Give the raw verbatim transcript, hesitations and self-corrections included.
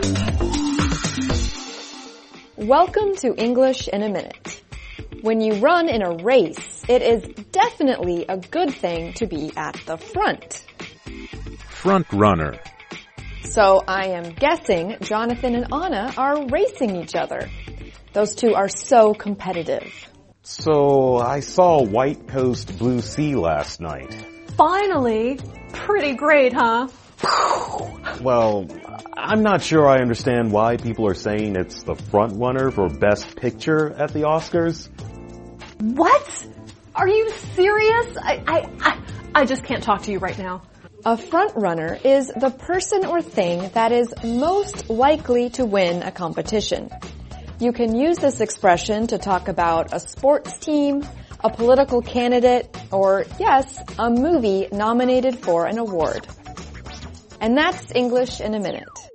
Welcome to English in a Minute. When you run in a race, it is definitely a good thing to be at the front. Front runner. So I am guessing Jonathan and Anna are racing each other. Those two are so competitive. So I saw White Coast Blue Sea last night. Finally! Pretty great, huh? Well, I'm not sure I understand why people are saying it's the front runner for Best Picture at the Oscars. What? Are you serious? I, I, I, I just can't talk to you right now. A front runner is the person or thing that is most likely to win a competition. You can use this expression to talk about a sports team, a political candidate, or, yes, a movie nominated for an award. And that's English in a Minute.